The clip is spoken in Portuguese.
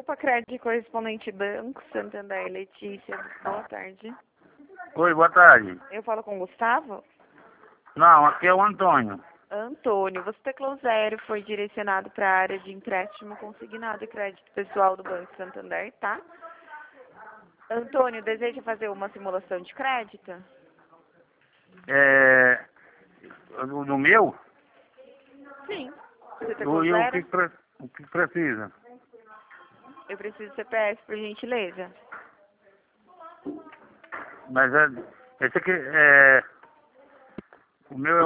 Opa, crédito correspondente Banco Santander, Letícia, boa tarde. Oi, boa tarde. Eu falo com o Gustavo? Não, aqui é o Antônio. Antônio, você teclou 0, foi direcionado para a área de empréstimo consignado e crédito pessoal do Banco Santander, tá? Antônio, deseja fazer uma simulação de crédito? Do meu? Sim. Você teclou E o que, 0? o que precisa? Eu preciso do CPF, por gentileza. Mas esse aqui o meu é